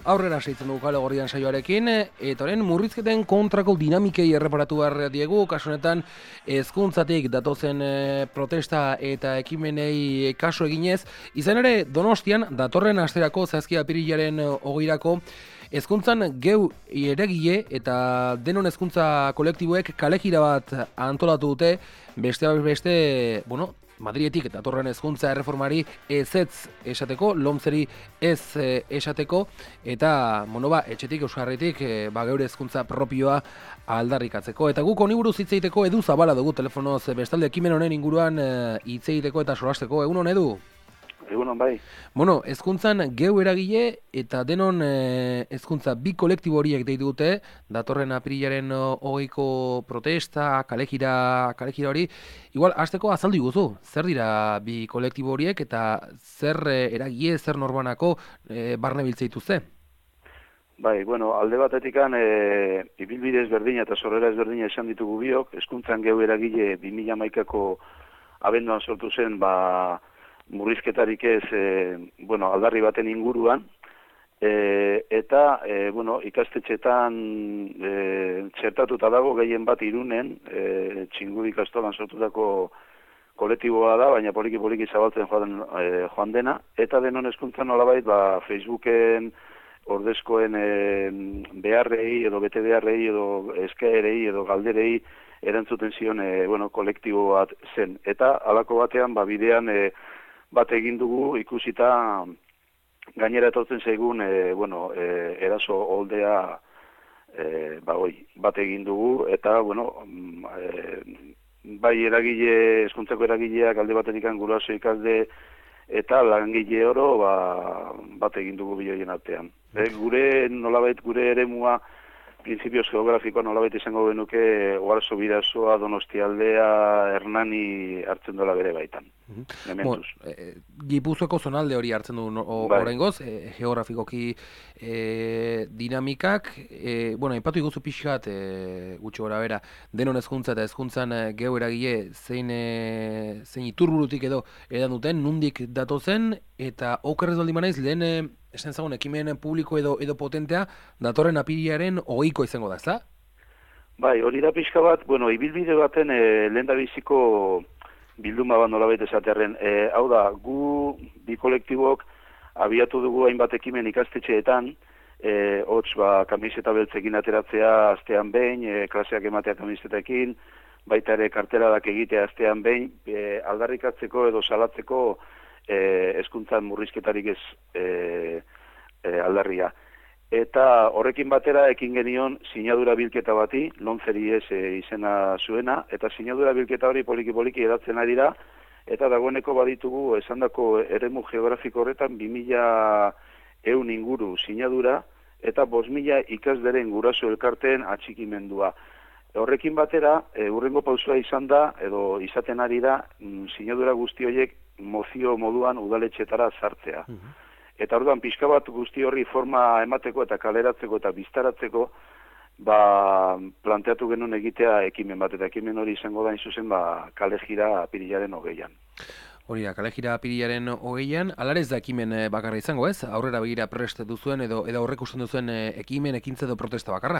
Aurrera seitzen dugu kale gorrian saioarekin, eta horren murrizketen kontrako dinamikei erreparatu behar diegu, kasu honetan hezkuntzatik datozen protesta eta ekimenei kasu eginez, izan ere Donostian datorren asterako zazki apirilaren 20irako hezkuntzan geu eragile eta denon hezkuntza kolektiboek kalejira bat antolatu dute, besteak beste, Madriletik eta datorren hezkuntza erreformari ezetz esateko, lomzeri ez esateko, eta etxetik euskarritik geure hezkuntza propioa aldarrikatzeko. Eta guk honi buruz hitz egiteko Edu Zabala dugu telefonoz, bestalde ekimen honen inguruan hitz egiteko eta solasteko. Egunon, Edu? Egunon, bai. Hezkuntzan geu eragile eta denon hezkuntza bi kolektibo horiek deitu dute, datorren apirilaren 20ko protesta, kalejira hori. Igual, hasteko azaldu iguzu, zer dira bi kolektibo horiek eta zer eragile, zer norbanako barne biltzeituzte? Bai, alde batetikan ibilbide ezberdina eta sorrera ezberdina esan ditugu biok, hezkuntzan geu eragile 2011ko abenduan sortu zen, murrizketarik ez, aldarri baten inguruan, eta, ikastetxetan txertatuta dago gehien bat Irunen, Txingudi ikastolan sortutako kolektiboa da, baina poliki zabaltzen joan dena, eta denon hezkuntzan nolabait, Facebooken ordezkoen beharrei, edo bete beharrei, edo eskaerei, edo galderei, erantzuten zion, kolektibo bat zen. Eta, halako batean, bidean, bat egin dugu ikusita gainera etortzen zaigun eraso oldea bat egin dugu eta bai eragile, hezkuntzako eragileak alde batenikan guraso ikasle eta langile oro bat egin dugu biloien artean. Nolabait gure eremua printzipioz geografikoa nolabait izango genuke Oarso, Bidasoa, Donostialdea, Hernani hartzen dola bere baitan. Gipuzkoako zonalde hori hartzen du oraingoz, geografikoki dinamikak, aipatu iguzu pixkat gutxi gora bera, denon hezkuntza eta hezkuntzan geu eragile zein iturburutik edo edan duten, nundik datozen, eta okerrez baldin banaiz lehen esan zagun ekimen publiko edo potentea datorren apirilaren 20ko izango da, ezta? Bai, hori da pixka bat, ibilbide baten lehendabiziko bilduma bat nolabait esatearren. Hau da, gu bi kolektibok abiatu dugu hainbat ekimen ikastetxeetan, hots kamiseta beltzekin ateratzea astean behin, klaseak ematea kamisetekin, baita ere karteladak egitea astean behin, aldarrikatzeko edo salatzeko hezkuntzan murrizketarik ez aldarria. Eta horrekin batera ekin genion sinadura bilketa bati, lomzeri ez izena zuena, eta sinadura bilketa hori poliki edatzen ari da, eta dagoeneko baditugu esandako eremu geografiko horretan 2000 inguru sinadura, eta 5000 ikasderen guraso elkarteen atxikimendua. Horrekin batera, hurrengo pausua izan da, edo izaten ari da, sinadura guzti horiek mozio moduan udaletxetara sartzea. Eta orduan pixka bat guzti horri forma emateko eta kaleratzeko eta biztaratzeko planteatu genuen egitea ekimen bat, eta ekimen hori izango da zuzen kalejira apirilaren 20an. Hori da, kalejira apirilaren 20an, alarez da ekimen bakarra izango ez? Aurrera begira prest duzuen edo aurrek usten duzuen ekimen, ekintza edo protesta bakarra?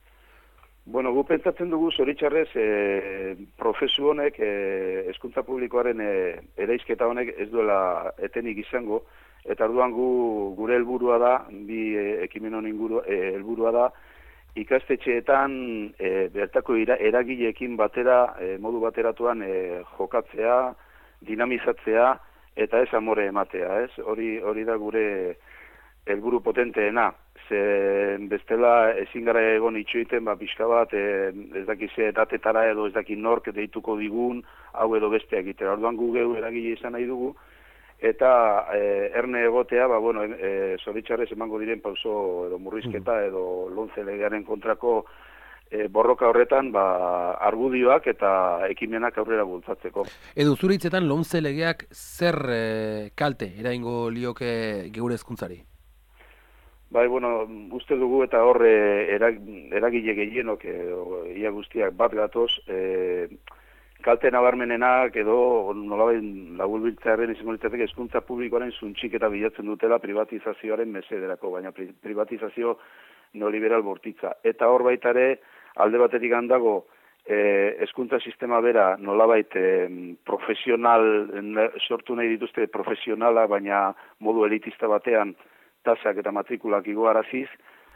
Gu pentsatzen dugu zoritxarrez prozesu honek, hezkuntza publikoaren eraizketa honek ez duela etenik izango, eta orduan gure helburua da, bi ekimen honen helburua da, ikastetxeetan bertako eragileekin batera, modu bateratuan jokatzea, dinamizatzea, eta ez amore ematea, ez? Hori da gure helburu potenteena. Bestela ezin gara egon itxoiten, pixka bat, ez dakize datetara edo ez dakit nork deituko digun, hau edo beste egitera. Orduan gu geu eragile izan nahi dugu, eta erne egotea, zoritxarrez emango diren pauso edo murrizketa edo lomze legearen kontrako borroka horretan argudioak eta ekimenak aurrera bultzatzeko. Edo zure hitzetan lomze legeak zer kalte eraingo lioke geure hezkuntzari? Uste dugu eta hor eragile gehienok ia guztiak bat gatoz, kalte nabarmenenak edo nolabait laburbiltzearen izango litzateke hezkuntza publikoaren suntxiketa bilatzen dutela privatizazioaren mesederako, baina privatizazio neoliberal bortitza. Eta hor baita ere, alde batetik handago, hezkuntza sistema bera nolabait profesional, sortu nahi dituzte profesionala, baina modu elitista batean tasak eta matrikulak igoaraziz,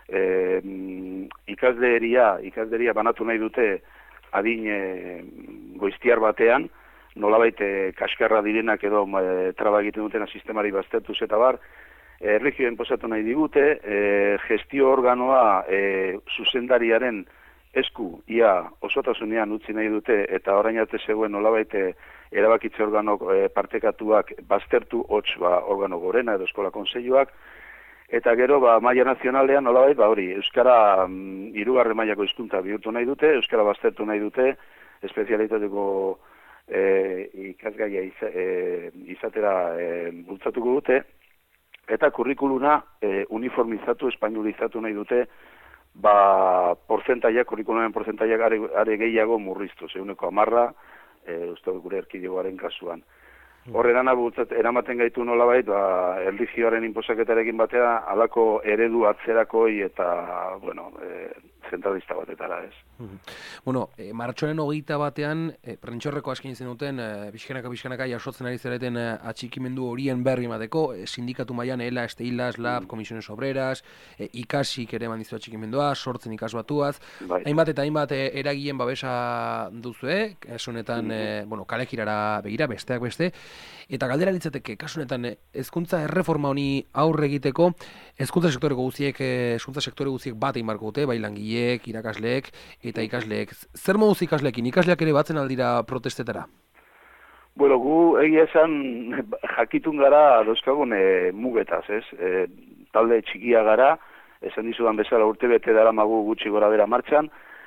ikasleria banatu nahi dute adin goiztiar batean, nolabait kaskarra direnak edo traba egiten dutena sistemari baztertuz eta bar, erregioen posatu nahi digute, gestio organoa zuzendariaren esku ia osotasunean utzi nahi dute eta orain arte zegoen nolabait erabakitze organok partekatuak baztertu hots organo gorena edo eskola kontseiluak, eta gero maila nazionalean nolabait hori euskara hirugarren mailako hizkuntza bihurtu nahi dute, euskara baztertu nahi dute, espezialitateko ikasgaia izatera bultzatuko dute, eta kurrikuluna uniformizatu, espainolizatu nahi dute, kurrikulunaren porcentaiak are gehiago murriztu, 10%, uste gure erkidegoaren kasuan. Horren eramaten gaitu nolabait, erlijioaren inposaketarekin batea, halako eredu atzerakoi eta, zentralista batetara, ez. Bueno, martxoaren 21 prentxorreko askin izan duten, pixkanaka jasotzen ari zareten atxikimendu horien berri emateko, sindikatu mailan ELA, ESTEILAS, LAB, Comisiones Obreras, ikasik ere mandizu atxikimendua, sortzen ikasbatuaz, hainbat eragileen babesa duzue, kasunetan, kalekirara begira, besteak beste, eta galdera litzateke, kasunetan, hezkuntza erreforma honi aurre egiteko, hezkuntza sektore guztiek bat egin barko dute, bai langileek, irakasleek eta ikasleek. Zer moduz ikasleekin? Ikasleak ere batzen aldira protestetara? Bueno, gu egia esan jakitun gara dauzkagun mugetaz, ez? Talde txikia gara, esan dizudan bezala urte bete daramagu gutxi gora bera martxan,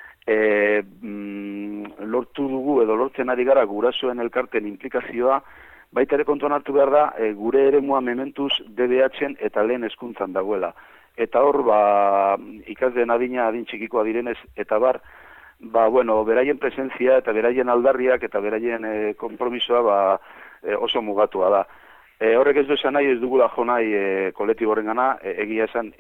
lortu dugu edo lortzen ari gara gurasoen elkarten implikazioa, baita ere kontuan hartu behar da, gure eremua mementuz DBH-en eta lehen hezkuntzan dagoela. Eta hor, ikasleen adin txikikoa direnez, eta beraien presentzia eta beraien aldarriak eta beraien konpromisoa oso mugatua da. Horrek ez du esan nahi, ez dugula jo nahi kolektiboren gana, egia esan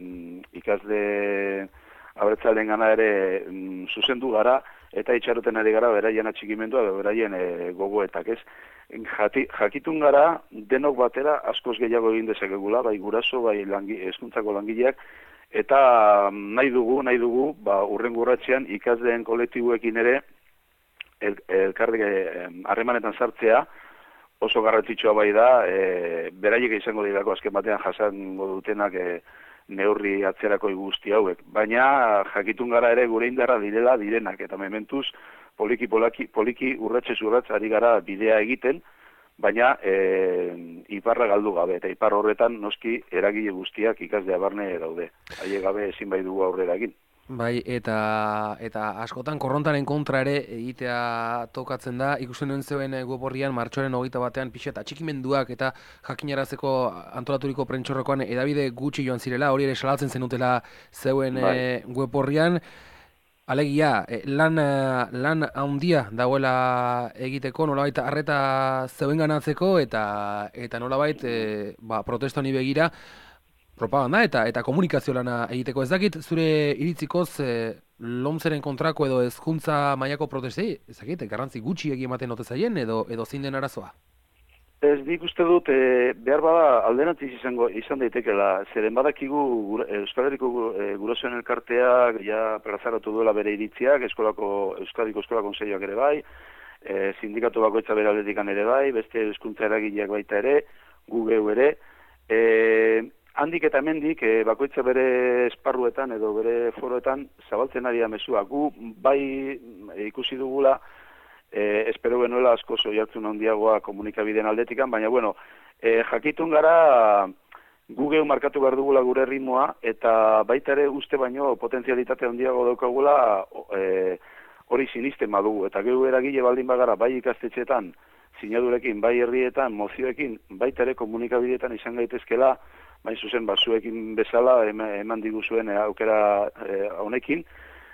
ikasle abertzaleen gana ere zuzendu gara, eta itxaroten ari gara beraien atxikimendua, beraien gogoetak, ez. Jakitun gara, denok batera askoz gehiago egin dezakegula, bai guraso, bai hezkuntzako langileak, eta nahi dugu, urrengo urratsean ikasleen kolektiboekin ere elkarrik harremanetan sartzea oso garrantzitsua bai da, beraiek izango dirako azken batean jasango dutenak neurri atzerako guzti hauek. Baina jakitun gara ere gure indarra direnak, eta mementuz poliki urratsez ari gara bidea egiten, baina iparra galdu gabe, eta ipar horretan noski eragile guztiak ikaslea barne daude. Haie gabe ezin bai dugu aurrera egin. Bai, eta askotan korrontaren kontra ere egitea tokatzen da, ikusten duen zeuen web orrian martxoaren 21 pixet atxikimenduak eta jakinarazeko antolaturiko prentxorrokoan edabide gutxi joan zirela, hori ere salatzen zenutela zeuen web orrian. Alegia, lan handia dagoela egiteko, nolabait arreta zeuen ganatzeko eta nolabait protesta honi begira propaganda eta komunikazio lana egiteko. Ez dakit, zure iritzikoz lomzeren kontrako edo hezkuntza mailako protestei, ez dakit, garrantzi gutxi ematen ote zaien edo zein den arazoa? Ez nik uste dut, behar bada alderantziz izan daitekela, zeren badakigu Euskal Herriko gurasoen elkarteak plazaratu duela bere iritziak, Euskadiko Eskola Kontseiluak ere bai, sindikatu bakoitza bere aldetikan ere bai, beste hezkuntza eragileak baita ere, gu geu ere, handik eta hemendik bakoitza bere esparruetan edo bere foroetan zabaltzen ari da mezua. Gu bai ikusi dugula, espero genuela asko oihartzun handiagoa komunikabideen aldetikan, baina jakitun gara gu geu markatu behar dugula gure ritmoa, eta baita ere uste baino potentzialitate handiago daukagula hori sinisten badugu, eta geu eragile baldin bagara bai ikastetxeetan, sinadurekin, bai herrietan, mozioekin, baita ere komunikabideetan izan gaitezkela, bai zuzen zuekin bezala eman diguzuen aukera honekin,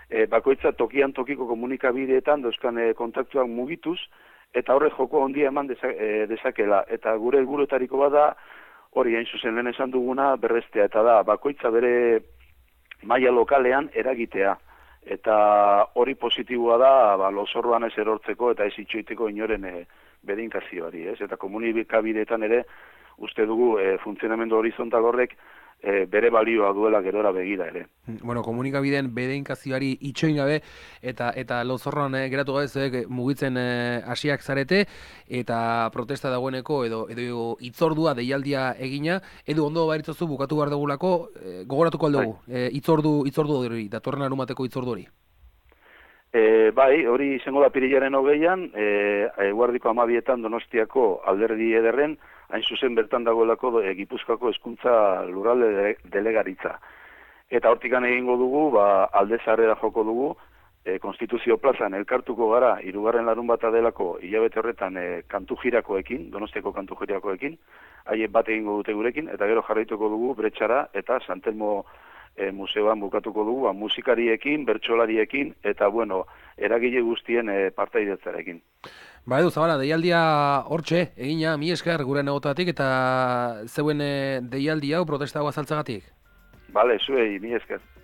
bakoitza tokian tokiko komunikabideetan dauzkan kontaktuak mugituz, eta horre joko ondia eman dezakela. Eta gure helburuetariko bada, hori hain zuzen lehen esan duguna berrestea, eta da, bakoitza bere maila lokalean eragitea. Eta hori positiboa da, lozorroan ez erortzeko eta ez itxoiteko inoren bedinkazioari, ez? Eta komunikabideetan ere, uste dugu, funtzionamendu horizontal horrek, bere balioa duela gerora begira ere. Bueno, komunikabideen bedeinkazioari itxoin gabe eta lozorroan geratu gabe zuek mugitzen hasiak zarete eta protesta dagoeneko edo hitzordua deialdia egina, edo ondo baritzozu bukatu behar dugulako, gogoratuko aldugu, hitzordu hori, datorren arumateko hitzordu hori. Bai, hori izango da pirilaren 20an, eguerdiko 12etan Donostiako alderdi ederren, hain zuzen bertan dagoelako Gipuzkoako hezkuntza lurralde delegaritza. Eta hortikan egingo dugu, alde zarrera joko dugu, Konstituzio plazan elkartuko gara, 3. larunbata delako hilabete horretan kantu jirakoekin, Donostiako kantu jirakoekin, haiek bat egingo dute gurekin, eta gero jarraituko dugu Bretxara eta Santelmo museoan bukatuko dugu, musikariekin, bertsolariekin, eta eragile guztien partaidetzarekin. Ba edu, Zabala, deialdia hortxe, egina, mi esker gure negotatik eta zeuen deialdi hau protesta hau azaltzagatik. Bale, zuei, mi esker.